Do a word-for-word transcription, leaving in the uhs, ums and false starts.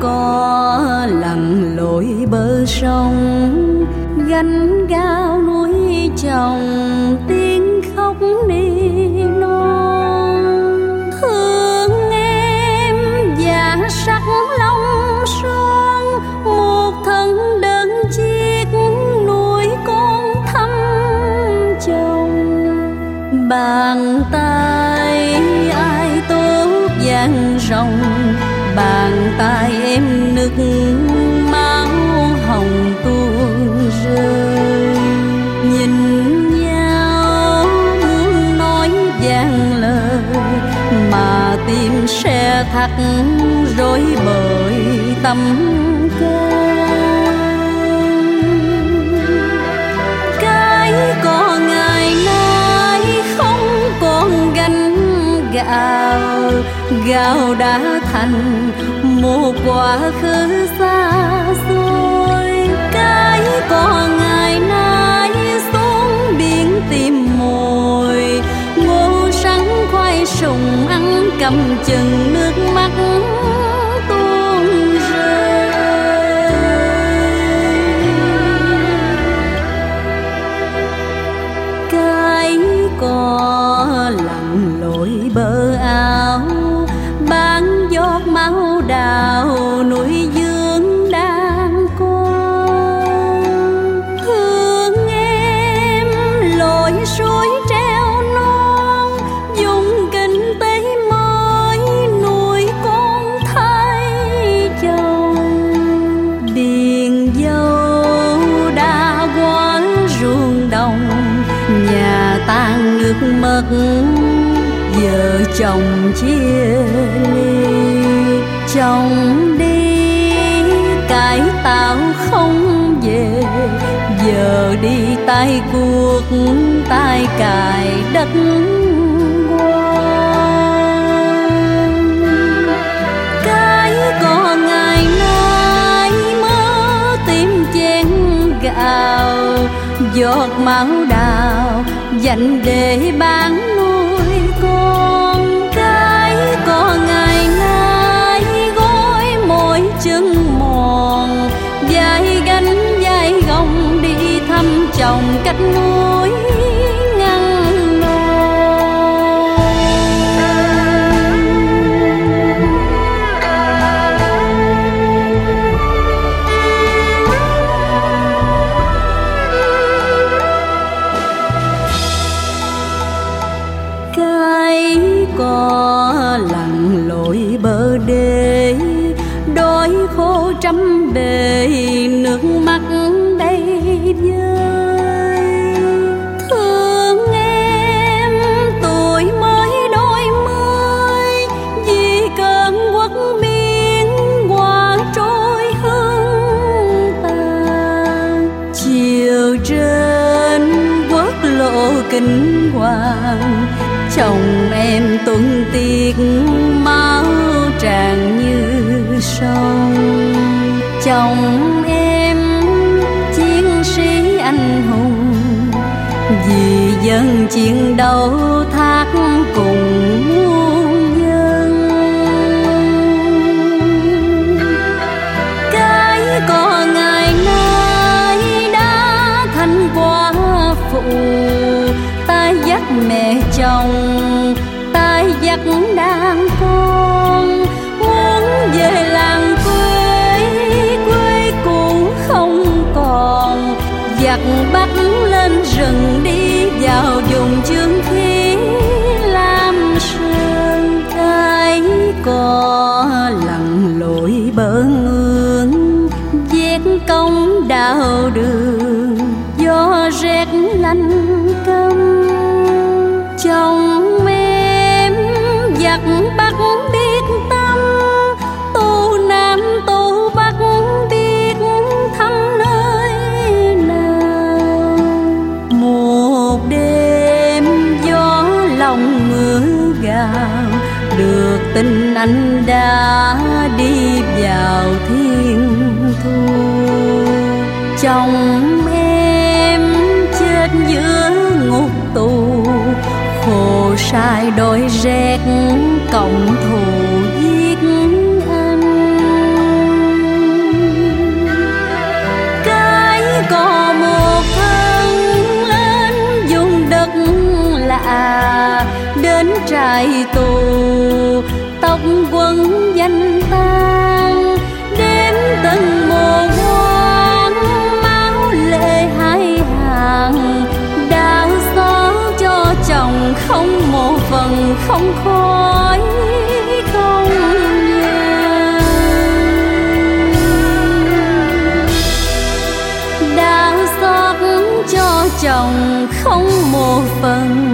cò lặn lội bờ sông, gánh gao núi chồng tiếng khóc ni non. Thương em dạ sắc long son, một thân đơn chiếc nuôi con thăm chồng. Bàn tay ai tốt dang rồng, bàn tay em nức máu hồng tuôn rơi. Nhìn nhau muốn nói vang lời, mà tim sẽ thắt rối bởi tâm can. Cái cò ngày nay không còn gánh gạo, gạo đã thành một quá khứ xa xôi. Cái cò ngày nay xuống biển tìm mồi, ngô sắn khoai sùng ăn cầm chừng nước mắt tuôn rơi. Cái cò lặn lội bờ áo, bán giọt máu đào nuôi dưỡng đàn con. Thương em lội suối treo non, dùng kinh tế mới nuôi con thay chồng. Điền dâu đã quá ruộng đồng, nhà tan nước mất vợ chồng chia ly. Chồng đi cải tạo không về, giờ đi tay cuốc tay cài đất hoang. Cái cò ngày nay mơ tìm chén gạo, giọt máu đào dành để bán nuôi con. Cái cò ngày nay gối mỗi chân mòn, vai gánh vai gồng đi thăm chồng cách núi ngăn non. Cái cò lặn lội bờ đê, đói khô trăm bề nước mắt đầy vơi. Thương em tuổi mới đôi mươi, vì cơn quốc biên qua trôi hương tàn. Chiều trên quốc lộ Kinh Hoàng, chồng em tuân tiết máu tràn như sông. Chồng em chiến sĩ anh hùng, vì dân chiến đấu thác cùng muôn dân. Cái cò ngày nay đã thành quả phụ, tay dắt mẹ chồng tay dắt đàn con. Muốn về làng quê, quê cũ không còn, giặc bắt lên rừng đi vào vùng chương khí lam sơn. Cái cò lặn lội bờ ngương, vét công đào đường gió rét lạnh căm. Chồng em giặc bắt biết tâm, tu nam tu bắc biết thăm nơi nào. Một đêm gió lòng mưa gào, được tin anh đã đi vào thiên thu. Chồng em chết giữa ngục tù, khổ sai đôi rét cộng thù giết anh. à đến trại tù, tóc quấn danh tang đêm từng mùa quán, máu lệ hai hàng đau xót cho chồng không một phần không khói không nhang. Đau xót cho chồng không một phần